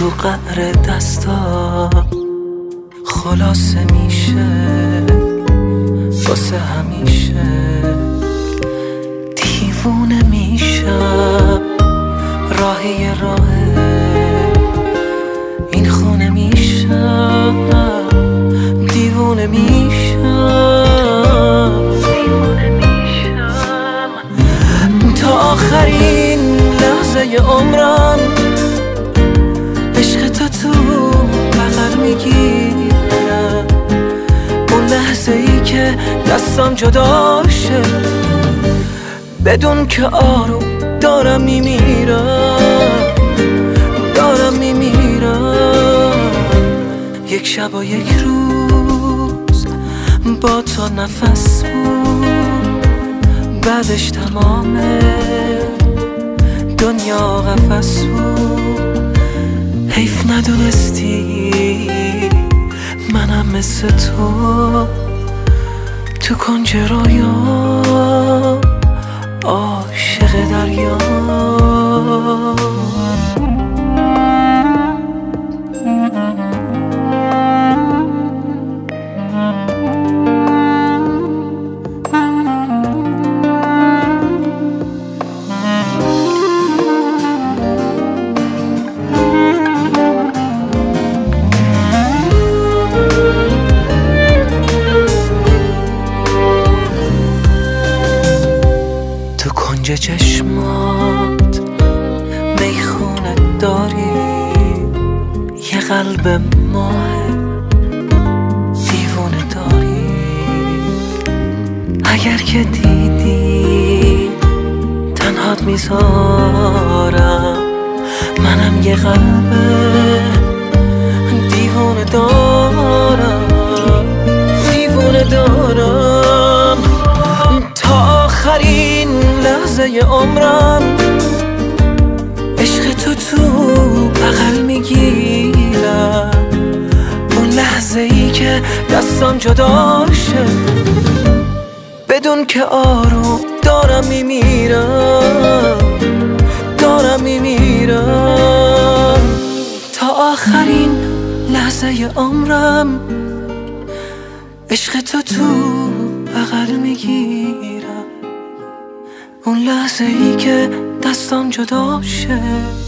تو قعر دستا خلاصه میشه واسه همیشه. دیوونه میشم راهی این خونه میشم، دیوونه میشم تا آخرین لحظه عمرم. عشق تو بغل میگیرم، اون لحظه ای که دستم جدا شه، بدون که آروم دارم میمیرم، دارم میمیرم. یک شب و یک روز با تو نفس بود، بعدش تمام دنیا قفس بود. حیف ندونستی منم مثل تو کنج رویام عاشق دریا. تو کنج چشمات میخونه داری، یه قلب ماه دیوونه داری. اگر که دیدی تنهات میذارم، منم یه قلب دیوونه دارم، دیوونه دارم تا آخرین لحظه عمرم. عشق تو بغل میگیرم، اون لحظه ای که دستم جدا شه، بدون که آروم دارم میمیرم، دارم میمیرم تا آخرین لحظه عمرم. عشق تو بغل میگیرم، اون لحظه ای که دستم جدا شه،